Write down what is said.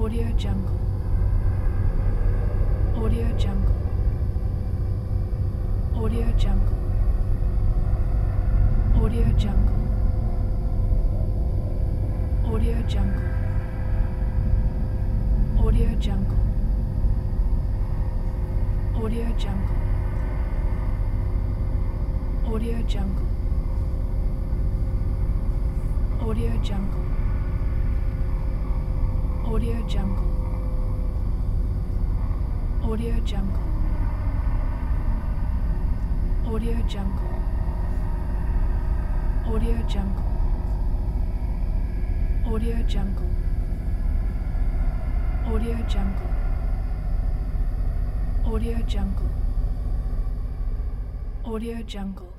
Audio Jungle. Audio Jungle. Audio Jungle. Audio Jungle. Audio Jungle. Audio Jungle. Audio Jungle. Audio Jungle. Audio Jungle. Audio Jungle. Audio Jungle. Audio Jungle. Audio Jungle. Audio Jungle. Audio Jungle. Audio Jungle. Audio Jungle.